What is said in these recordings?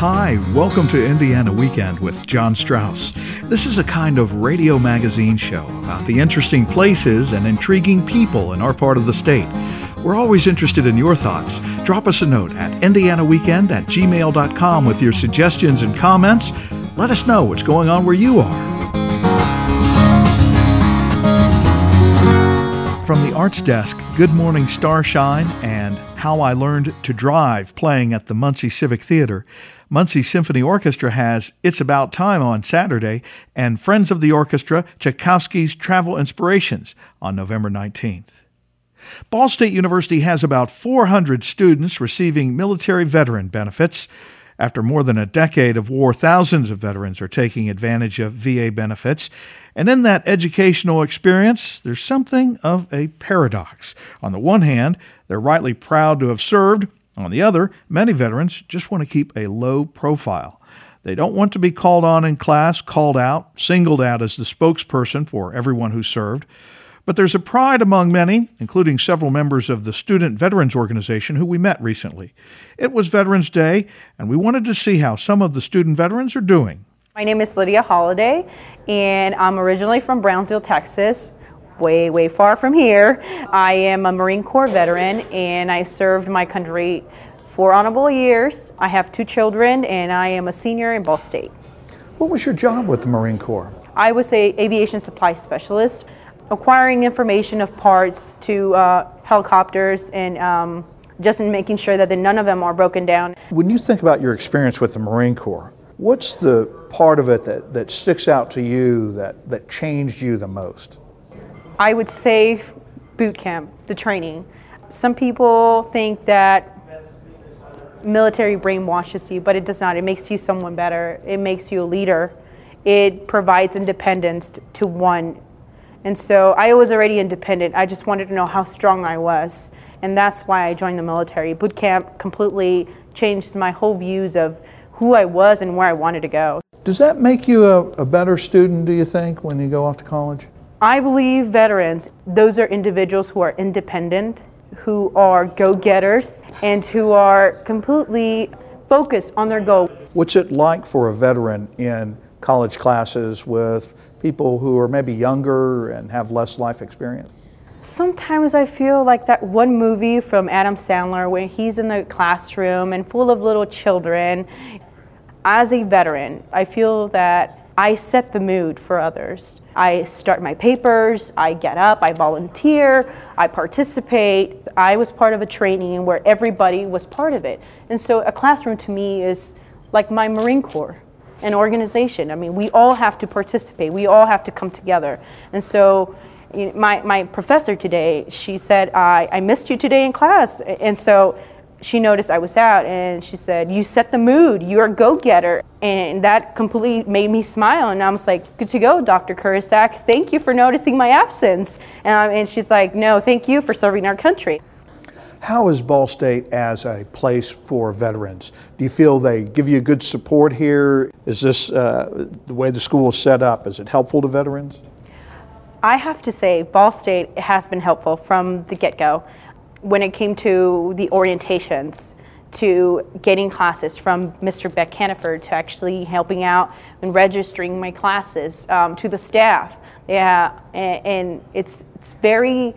Hi, welcome to Indiana Weekend with John Strauss. This is a kind of radio magazine show about the interesting places and intriguing people in our part of the state. We're always interested in your thoughts. Drop us a note at indianaweekend@gmail.com with your suggestions and comments. Let us know what's going on where you are. From the Arts Desk, Good Morning Starshine and How I Learned to Drive playing at the Muncie Civic Theater. Muncie Symphony Orchestra has It's About Time on Saturday and Friends of the Orchestra, Tchaikovsky's Travel Inspirations on November 19th. Ball State University has about 400 students receiving military veteran benefits. After more than a decade of war, thousands of veterans are taking advantage of VA benefits. And in that educational experience, there's something of a paradox. On the one hand, they're rightly proud to have served. On the other, many veterans just want to keep a low profile. They don't want to be called on in class, called out, singled out as the spokesperson for everyone who served. But there's a pride among many, including several members of the Student Veterans Organization who we met recently. It was Veterans Day, and we wanted to see how some of the student veterans are doing. My name is Lydia Holiday, and I'm originally from Brownsville, Texas, way far from here. I am a Marine Corps veteran, and I served my country 4 honorable years. I have 2 children, and I am a senior in Ball State. What was your job with the Marine Corps? I was an aviation supply specialist, acquiring information of parts to helicopters and just in making sure that none of them are broken down. When you think about your experience with the Marine Corps, what's the part of it that sticks out to you that changed you the most? I would say boot camp, the training. Some people think that military brainwashes you, but it does not. It makes you someone better. It makes you a leader. It provides independence to one. And so I was already independent. I just wanted to know how strong I was. And that's why I joined the military. Boot camp completely changed my whole views of who I was and where I wanted to go. Does that make you a better student, do you think, when you go off to college? I believe veterans, those are individuals who are independent, who are go-getters, and who are completely focused on their goal. What's it like for a veteran in college classes with people who are maybe younger and have less life experience? Sometimes I feel like that one movie from Adam Sandler where he's in the classroom and full of little children. As a veteran, I feel that I set the mood for others. I start my papers, I get up, I volunteer, I participate. I was part of a training where everybody was part of it. And so a classroom to me is like my Marine Corps. An organization. I mean, we all have to participate. We all have to come together. And so my professor today, she said, I missed you today in class. And so she noticed I was out and she said, you set the mood. You're a go-getter. And that completely made me smile. And I was like, good to go, Dr. Kurisak. Thank you for noticing my absence. And she's like, no, thank you for serving our country. How is Ball State as a place for veterans? Do you feel they give you good support here? Is this the way the school is set up? Is it helpful to veterans? I have to say Ball State has been helpful from the get-go. When it came to the orientations, to getting classes, from Mr. Beck Hannaford to actually helping out and registering my classes, to the staff. Yeah, and it's very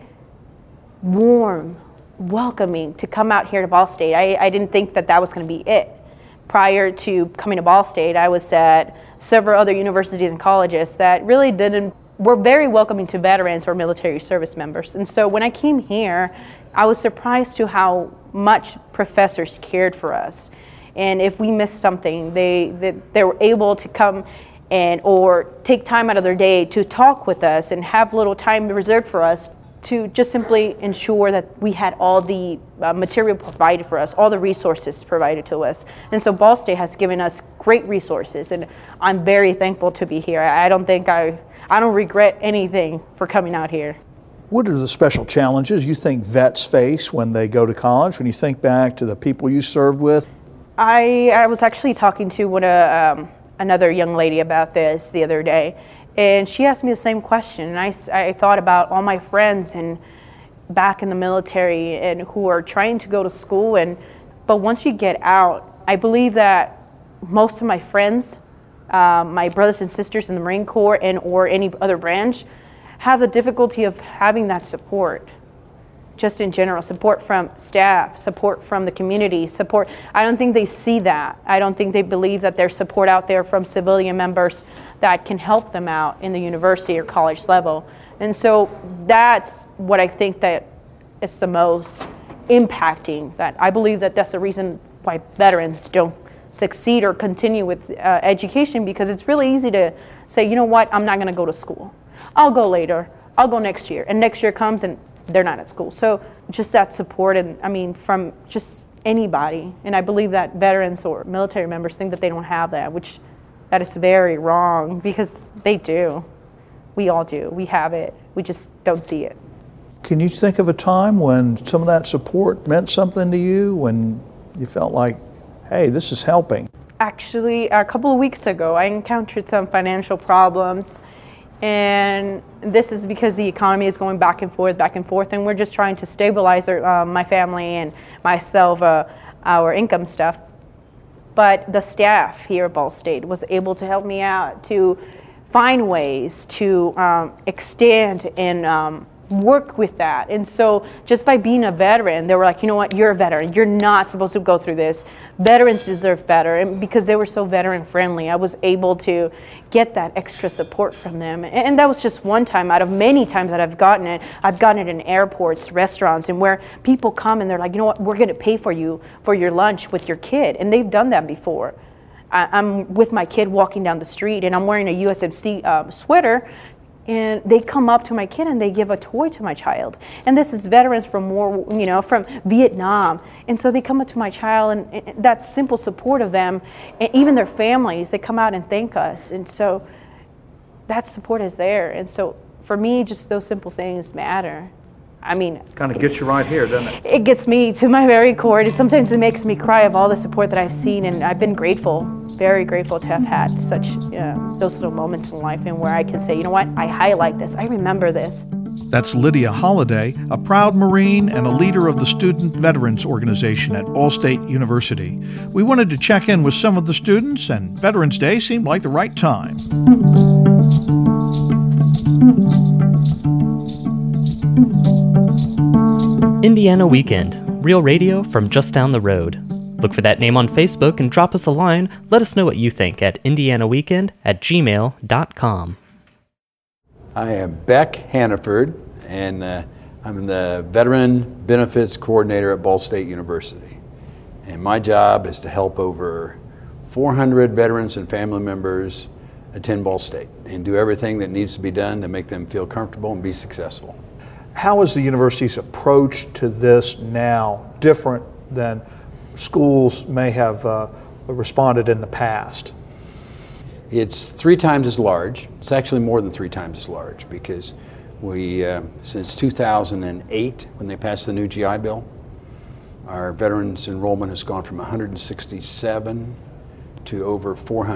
warm, welcoming to come out here to Ball State. I didn't think that was going to be it. Prior to coming to Ball State, I was at several other universities and colleges that really were very welcoming to veterans or military service members. And so when I came here, I was surprised to how much professors cared for us. And if we missed something, they were able to come or take time out of their day to talk with us and have little time reserved for us to just simply ensure that we had all the material provided for us, all the resources provided to us. And so Ball State has given us great resources, and I'm very thankful to be here. I don't regret anything for coming out here. What are the special challenges you think vets face when they go to college, when you think back to the people you served with? I was actually talking to another young lady about this the other day, and she asked me the same question. And I thought about all my friends and back in the military and who are trying to go to school. But once you get out, I believe that most of my friends, my brothers and sisters in the Marine Corps or any other branch, have the difficulty of having that support. Just in general, support from staff, support from the community, support. I don't think they see that. I don't think they believe that there's support out there from civilian members that can help them out in the university or college level. And so that's what I think that it's the most impacting. That I believe that that's the reason why veterans don't succeed or continue with education, because it's really easy to say, you know what, I'm not going to go to school. I'll go later. I'll go next year. And next year comes and they're not at school. So just that support, and I mean, from just anybody. And I believe that veterans or military members think that they don't have that, which that is very wrong, because they do. We all do. We have it. We just don't see it. Can you think of a time when some of that support meant something to you, when you felt like, hey, this is helping? Actually, a couple of weeks ago, I encountered some financial problems. And this is because the economy is going back and forth, and we're just trying to stabilize my family and myself, our income stuff. But the staff here at Ball State was able to help me out to find ways to extend and work with that. And so just by being a veteran, they were like, you know what, you're a veteran. You're not supposed to go through this. Veterans deserve better. And because they were so veteran friendly, I was able to get that extra support from them. And that was just one time out of many times that I've gotten it. I've gotten it in airports, restaurants, and where people come and they're like, you know what, we're going to pay for you for your lunch with your kid. And they've done that before. I'm with my kid walking down the street and I'm wearing a USMC sweater, and they come up to my kid and they give a toy to my child. And this is veterans from war, from Vietnam. And so they come up to my child, and that simple support of them, and even their families, they come out and thank us. And so that support is there. And so for me, just those simple things matter. I mean, kind of gets you right here, doesn't it? It gets me to my very core. Sometimes it makes me cry of all the support that I've seen, and I've been grateful, very grateful to have had such those little moments in life, and where I can say, you know what, I highlight this, I remember this. That's Lydia Holliday, a proud Marine and a leader of the Student Veterans Organization at Ball State University. We wanted to check in with some of the students, and Veterans Day seemed like the right time. Indiana Weekend, real radio from just down the road. Look for that name on Facebook and drop us a line. Let us know what you think at indianaweekend@gmail.com. I am Beck Hannaford, and I'm the Veteran Benefits Coordinator at Ball State University. And my job is to help over 400 veterans and family members attend Ball State and do everything that needs to be done to make them feel comfortable and be successful. How is the university's approach to this now different than schools may have responded in the past? It's 3 times as large. It's actually more than 3 times as large, because we, since 2008, when they passed the new GI Bill, our veterans enrollment has gone from 167 to over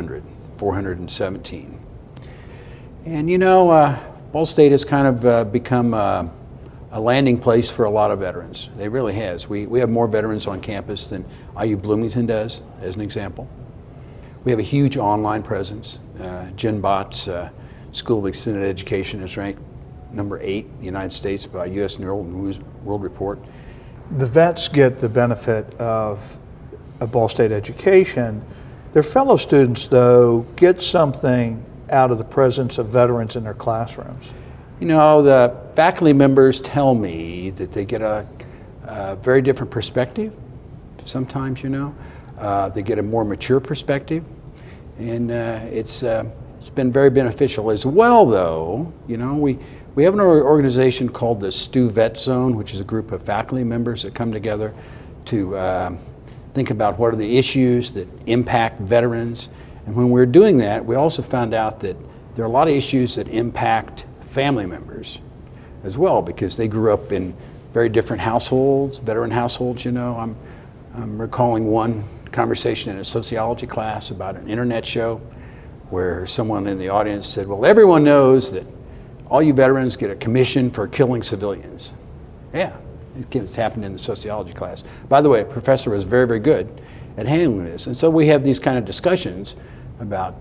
417. And Ball State has kind of become a landing place for a lot of veterans. It really has. We have more veterans on campus than IU Bloomington does, as an example. We have a huge online presence. Jen Bott's School of Extended Education is ranked number 8 in the United States by U.S. News World Report. The vets get the benefit of a Ball State education. Their fellow students, though, get something out of the presence of veterans in their classrooms. The faculty members tell me that they get a very different perspective sometimes, they get a more mature perspective, and it's been very beneficial as well, though. We have an organization called the Stu Vet Zone, which is a group of faculty members that come together to think about what are the issues that impact veterans. And when we're doing that, we also found out that there are a lot of issues that impact family members as well, because they grew up in very different households, veteran households. I'm recalling one conversation in a sociology class about an internet show where someone in the audience said, well, everyone knows that all you veterans get a commission for killing civilians. Yeah, it's happened in the sociology class. By the way, the professor was very, very good, at handling this. And so we have these kind of discussions about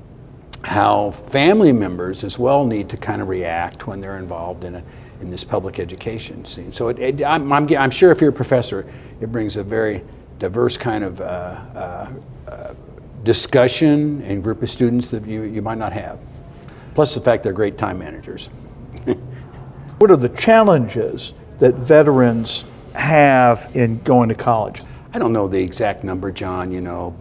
how family members as well need to kind of react when they're involved in this public education scene. So I'm sure if you're a professor, it brings a very diverse kind of discussion and group of students that you might not have. Plus the fact they're great time managers. What are the challenges that veterans have in going to college? I don't know the exact number, John,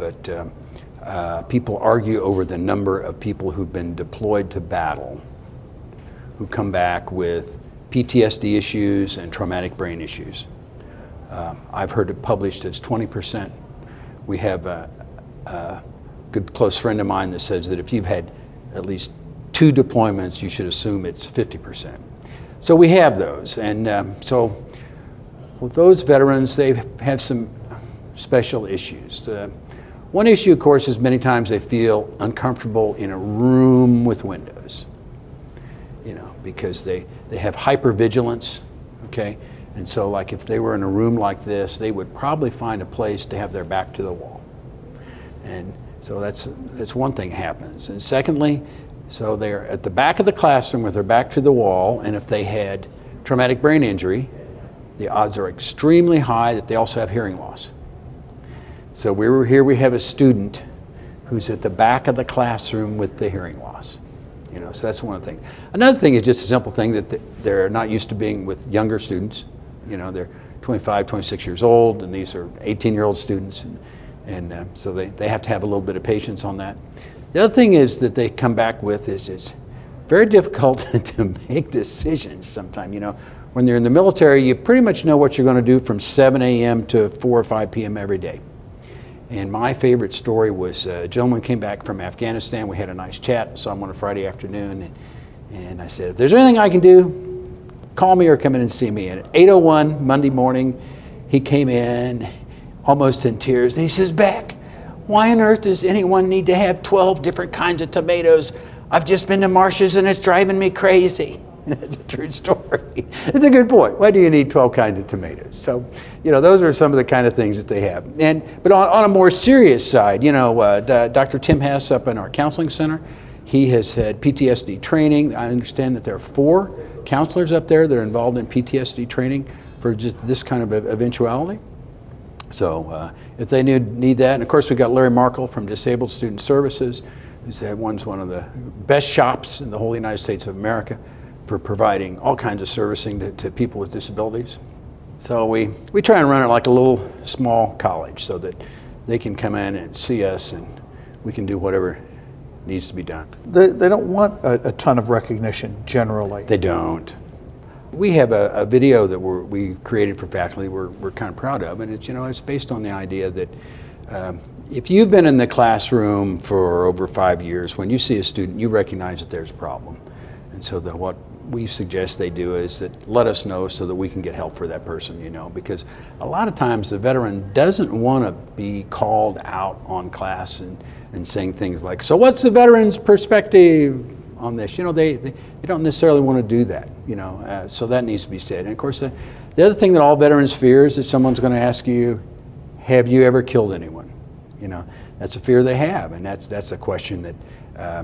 but people argue over the number of people who've been deployed to battle who come back with PTSD issues and traumatic brain issues. I've heard it published as 20%. We have a good close friend of mine that says that if you've had at least 2 deployments, you should assume it's 50%. So we have those, and so with those veterans, they have some special issues. One issue, of course, is many times they feel uncomfortable in a room with windows, because they have hypervigilance, okay? And so like if they were in a room like this, they would probably find a place to have their back to the wall. And so that's one thing that happens. And secondly, so they're at the back of the classroom with their back to the wall, and if they had traumatic brain injury, the odds are extremely high that they also have hearing loss. So we have a student who's at the back of the classroom with the hearing loss. So that's one thing. Another thing is just a simple thing that they're not used to being with younger students. They're 25, 26 years old, and these are 18-year-old students, and so they have to have a little bit of patience on that. The other thing is that they come back with is it's very difficult to make decisions sometimes. When you're in the military, you pretty much know what you're going to do from 7 a.m. to 4 or 5 p.m. every day. And my favorite story was a gentleman came back from Afghanistan. We had a nice chat, saw him on a Friday afternoon, and I said, if there's anything I can do, call me or come in and see me. And at 8:01 Monday morning, he came in almost in tears, and he says, Beck, why on earth does anyone need to have 12 different kinds of tomatoes? I've just been to Marsh's and it's driving me crazy. That's a true story. It's a good point. Why do you need 12 kinds of tomatoes? So, those are some of the kind of things that they have. But on a more serious side, Dr. Tim Hess up in our counseling center, he has had PTSD training. I understand that there are 4 counselors up there that are involved in PTSD training for just this kind of eventuality. So if they need that, and of course we've got Larry Markle from Disabled Student Services, who's one of the best shops in the whole United States of America for providing all kinds of servicing to people with disabilities. So we try and run it like a little small college so that they can come in and see us and we can do whatever needs to be done. They don't want a ton of recognition generally. They don't. We have a video that we created for faculty we're kind of proud of, and it's based on the idea that if you've been in the classroom for over 5 years, when you see a student, you recognize that there's a problem. And so what we suggest they do is that let us know so that we can get help for that person, because a lot of times the veteran doesn't want to be called out on class and saying things like, so what's the veteran's perspective on this? They don't necessarily want to do that, so that needs to be said. And of course, the other thing that all veterans fear is that someone's going to ask you, have you ever killed anyone? That's a fear they have, and that's a question that,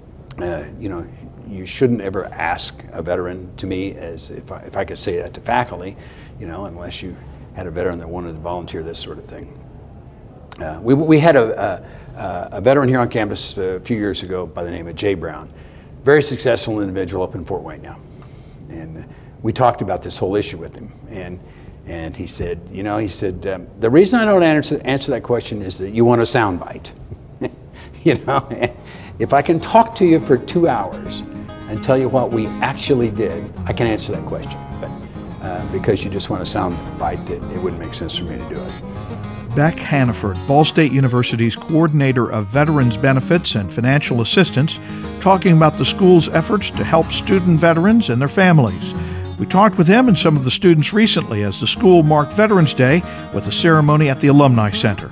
you shouldn't ever ask a veteran. To me, as if I could say that to faculty, unless you had a veteran that wanted to volunteer this sort of thing. We had a veteran here on campus a few years ago by the name of Jay Brown, very successful individual up in Fort Wayne now, and we talked about this whole issue with him, and he said, the reason I don't answer that question is that you want a soundbite, If I can talk to you for 2 hours and tell you what we actually did, I can answer that question. But because you just want a soundbite, it wouldn't make sense for me to do it. Beck Hannaford, Ball State University's Coordinator of Veterans Benefits and Financial Assistance, talking about the school's efforts to help student veterans and their families. We talked with him and some of the students recently as the school marked Veterans Day with a ceremony at the Alumni Center.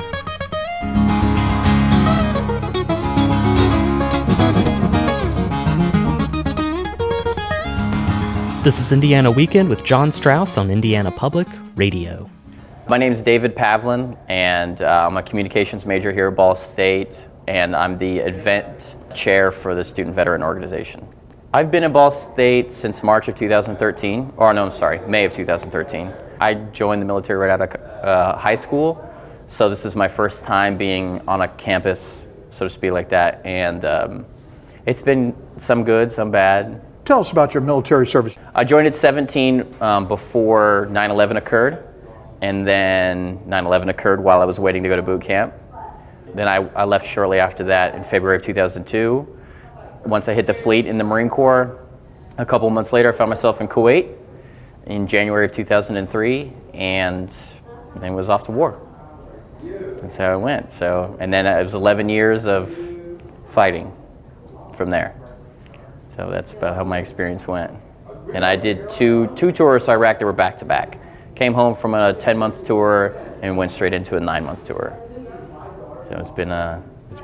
This is Indiana Weekend with John Strauss on Indiana Public Radio. My name is David Pavlin, and I'm a communications major here at Ball State, and I'm the event chair for the Student Veteran Organization. I've been at Ball State since March of 2013, or no, I'm sorry, May of 2013. I joined the military right out of high school, so this is my first time being on a campus, so to speak, like that, and it's been some good, some bad. Tell us about your military service. I joined at 17 before 9/11 occurred, and then 9/11 occurred while I was waiting to go to boot camp. Then I left shortly after that in February of 2002. Once I hit the fleet in the Marine Corps, a couple months later I found myself in Kuwait in January of 2003, and then was off to war. That's how it went. So, and then it was 11 years of fighting from there. So that's about how my experience went. And I did two tours to Iraq that were back to back. Came home from a 10-month tour and went straight into a 9-month tour. So it's been a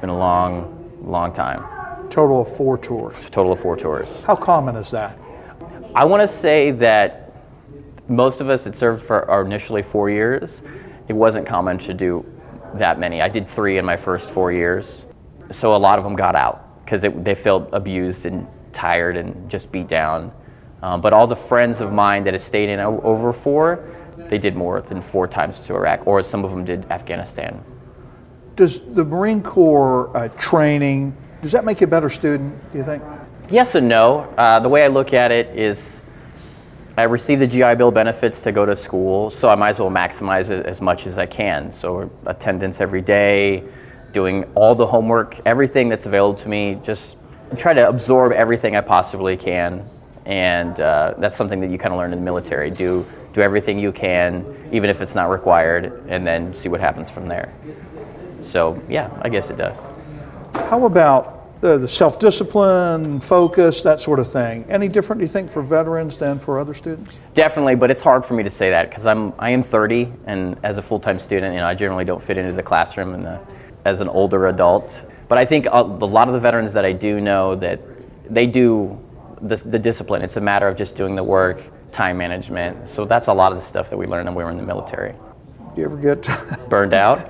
long time. Total of 4 tours. Total of 4 tours. How common is that? I want to say that most of us that served for our initially 4 years, it wasn't common to do that many. I did 3 in my first 4 years. So a lot of them got out because they felt abused and tired and just beat down. But all the friends of mine that had stayed in over 4, they did more than 4 times to Iraq, or some of them did Afghanistan. Does the Marine Corps training, does that make you a better student, do you think? Yes and no. The way I look at it is I receive the GI Bill benefits to go to school, so I might as well maximize it as much as I can. So attendance every day, doing all the homework, everything that's available to me, just try to absorb everything I possibly can. And that's something that you kind of learn in the military. Do everything you can, even if it's not required, and then see what happens from there. So yeah, I guess it does. How about the self-discipline, focus, that sort of thing? Any different, do you think, for veterans than for other students? Definitely, but it's hard for me to say that because I am 30, and as a full-time student, I generally don't fit into the classroom as an older adult. But I think a lot of the veterans that I do know, that they do the discipline. It's a matter of just doing the work, time management. So that's a lot of the stuff that we learned when we were in the military. Do you ever get burned out?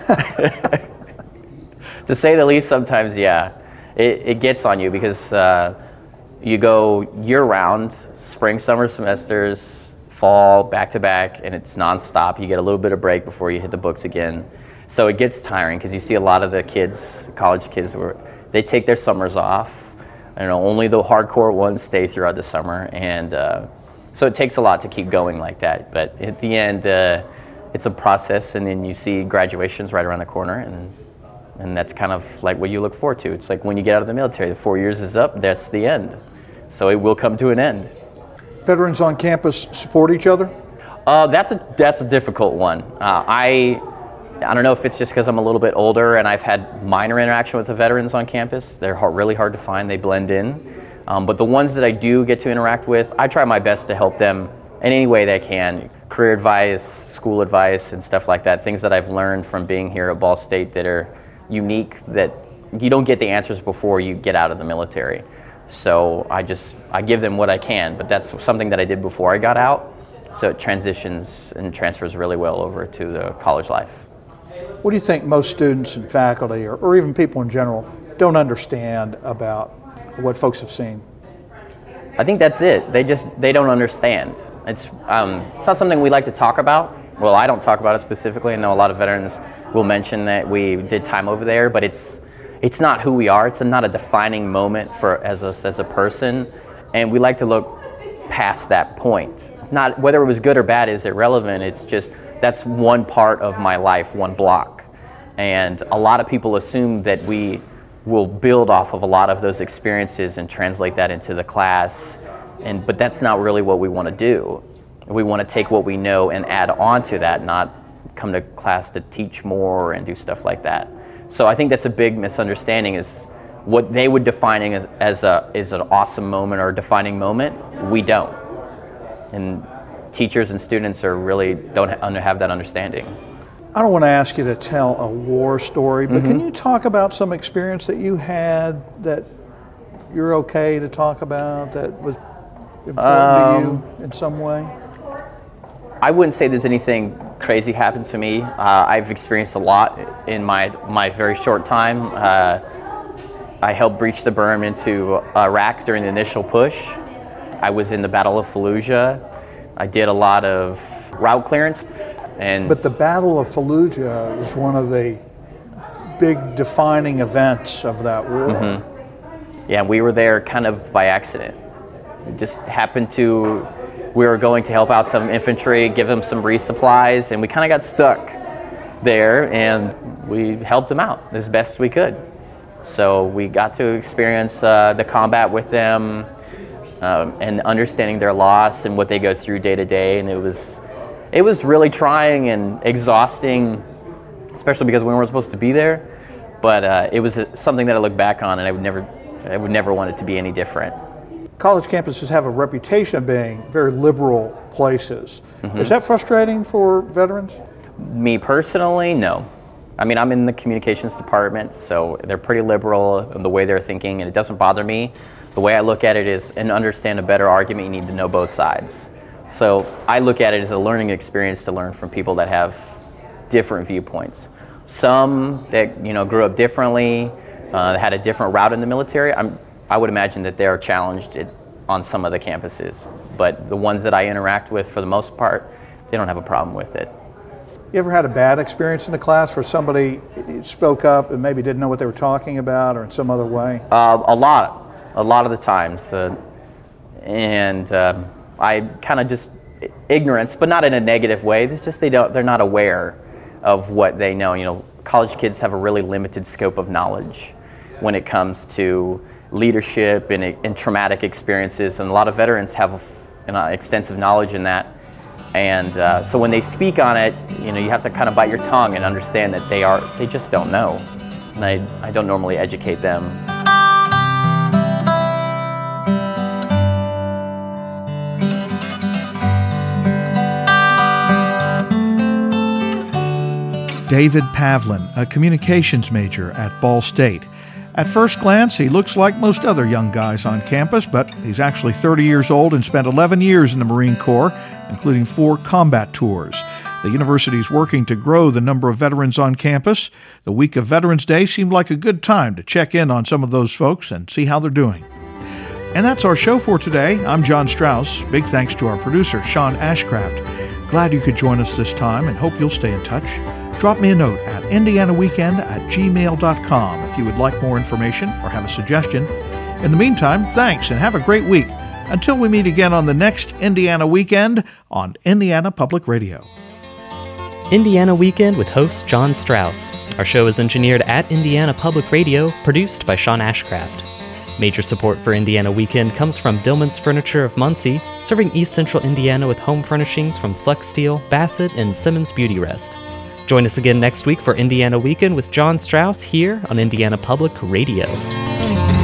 To say the least, sometimes, yeah. It gets on you because you go year-round, spring, summer semesters, fall, back-to-back, and it's nonstop. You get a little bit of break before you hit the books again. So it gets tiring because you see a lot of the kids, college kids, they take their summers off. Only the hardcore ones stay throughout the summer, and so it takes a lot to keep going like that. But at the end, it's a process, and then you see graduations right around the corner, and that's kind of like what you look forward to. It's like when you get out of the military, the 4 years is up, that's the end. So it will come to an end. Veterans on campus support each other? That's a difficult one. I don't know if it's just because I'm a little bit older and I've had minor interaction with the veterans on campus. They're really hard to find, they blend in. But the ones that I do get to interact with, I try my best to help them in any way that I can. Career advice, school advice, and stuff like that. Things that I've learned from being here at Ball State that are unique, that you don't get the answers before you get out of the military. So I give them what I can, but that's something that I did before I got out. So it transitions and transfers really well over to the college life. What do you think most students and faculty, or even people in general, don't understand about what folks have seen? I think that's it. They don't understand. It's not something we like to talk about. Well, I don't talk about it specifically. I know a lot of veterans will mention that we did time over there, but it's not who we are. It's not a defining moment for as a person, and we like to look past that point. Not whether it was good or bad is irrelevant. It's just that's one part of my life, one block. And a lot of people assume that we will build off of a lot of those experiences and translate that into the class. But that's not really what we want to do. We want to take what we know and add on to that, not come to class to teach more and do stuff like that. So I think that's a big misunderstanding, is what they would defining as an awesome moment or a defining moment, we don't. And teachers and students don't have that understanding. I don't want to ask you to tell a war story, but can you talk about some experience that you had that you're okay to talk about that was important to you in some way? I wouldn't say there's anything crazy happened to me. I've experienced a lot in my very short time. I helped breach the berm into Iraq during the initial push. I was in the Battle of Fallujah. I did a lot of route clearance. But the Battle of Fallujah is one of the big defining events of that war. Mm-hmm. Yeah, we were there kind of by accident. It just happened to, we were going to help out some infantry, give them some resupplies, and we kind of got stuck there, and we helped them out as best we could. So we got to experience the combat with them and understanding their loss and what they go through day to day, and it was really trying and exhausting, especially because we weren't supposed to be there. But it was something that I look back on, and I would never want it to be any different. College campuses have a reputation of being very liberal places. Mm-hmm. Is that frustrating for veterans? Me personally, no. I mean, I'm in the communications department, so they're pretty liberal in the way they're thinking, and it doesn't bother me. The way I look at it is, and understand a better argument, you need to know both sides. So I look at it as a learning experience to learn from people that have different viewpoints. Some that grew up differently, had a different route in the military. I would imagine that they're challenged on some of the campuses, but the ones that I interact with, for the most part, they don't have a problem with it. You ever had a bad experience in a class where somebody spoke up and maybe didn't know what they were talking about, or in some other way? A lot of the times, and I kind of just ignorance, but not in a negative way. It's just they're not aware of what they know. College kids have a really limited scope of knowledge when it comes to leadership and traumatic experiences, and a lot of veterans have extensive knowledge in that. And so when they speak on it, you have to kind of bite your tongue and understand that they just don't know. And I don't normally educate them. David Pavlin, a communications major at Ball State. At first glance, he looks like most other young guys on campus, but he's actually 30 years old and spent 11 years in the Marine Corps, including 4 combat tours. The university is working to grow the number of veterans on campus. The week of Veterans Day seemed like a good time to check in on some of those folks and see how they're doing. And that's our show for today. I'm John Strauss. Big thanks to our producer, Sean Ashcraft. Glad you could join us this time and hope you'll stay in touch. Drop me a note at indianaweekend@gmail.com if you would like more information or have a suggestion. In the meantime, thanks and have a great week. Until we meet again on the next Indiana Weekend on Indiana Public Radio. Indiana Weekend with host John Strauss. Our show is engineered at Indiana Public Radio, produced by Sean Ashcraft. Major support for Indiana Weekend comes from Dillman's Furniture of Muncie, serving East Central Indiana with home furnishings from Flex Steel, Bassett, and Simmons Beauty Rest. Join us again next week for Indiana Weekend with John Strauss here on Indiana Public Radio.